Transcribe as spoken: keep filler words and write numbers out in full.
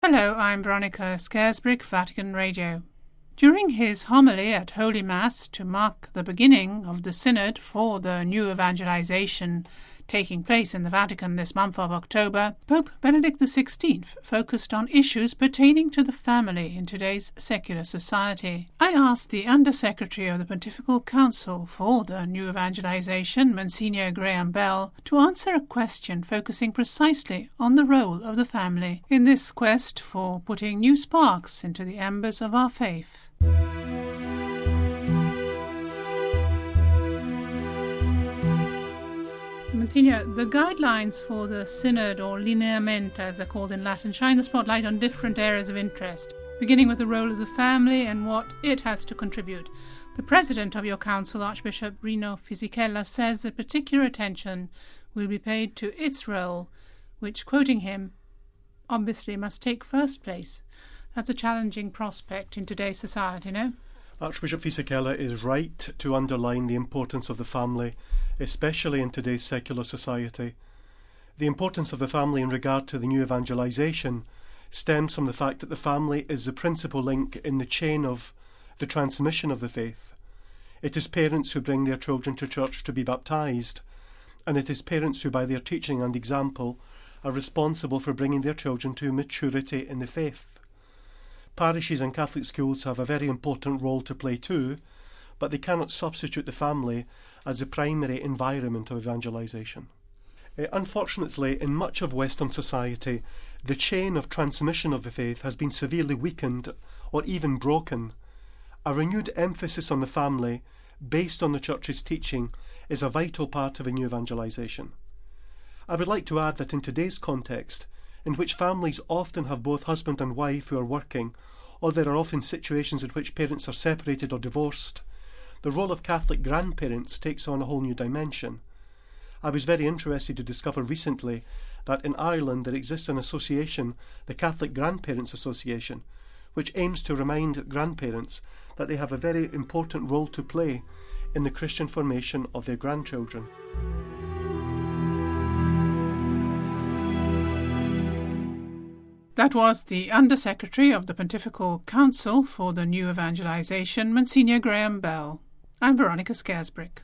Hello, I'm Veronica Scaresbrick, Vatican Radio. During his homily at Holy Mass to mark the beginning of the Synod for the New Evangelization taking place in the Vatican this month of October, Pope Benedict the sixteenth focused on issues pertaining to the family in today's secular society. I asked the Under-Secretary of the Pontifical Council for the New Evangelization, Monsignor Graham Bell, to answer a question focusing precisely on the role of the family in this quest for putting new sparks into the embers of our faith. Monsignor, the guidelines for the Synod, or lineamenti as they're called in Latin, shine the spotlight on different areas of interest, beginning with the role of the family and what it has to contribute. The president of your council, Archbishop Rino Fisichella, says that particular attention will be paid to its role, which, quoting him, obviously must take first place. That's a challenging prospect in today's society, no? Archbishop Fisichella is right to underline the importance of the family, especially in today's secular society. The importance of the family in regard to the new evangelization stems from the fact that the family is the principal link in the chain of the transmission of the faith. It is parents who bring their children to church to be baptized, and it is parents who, by their teaching and example, are responsible for bringing their children to maturity in the faith. Parishes and Catholic schools have a very important role to play too, but they cannot substitute the family as the primary environment of evangelization. Uh, unfortunately, in much of Western society, the chain of transmission of the faith has been severely weakened or even broken. A renewed emphasis on the family, based on the Church's teaching, is a vital part of a new evangelization. I would like to add that in today's context, in which families often have both husband and wife who are working, or there are often situations in which parents are separated or divorced, the role of Catholic grandparents takes on a whole new dimension. I was very interested to discover recently that in Ireland there exists an association, the Catholic Grandparents Association, which aims to remind grandparents that they have a very important role to play in the Christian formation of their grandchildren. That was the Under-Secretary of the Pontifical Council for the New Evangelization, Monsignor Graham Bell. I'm Veronica Scaresbrick.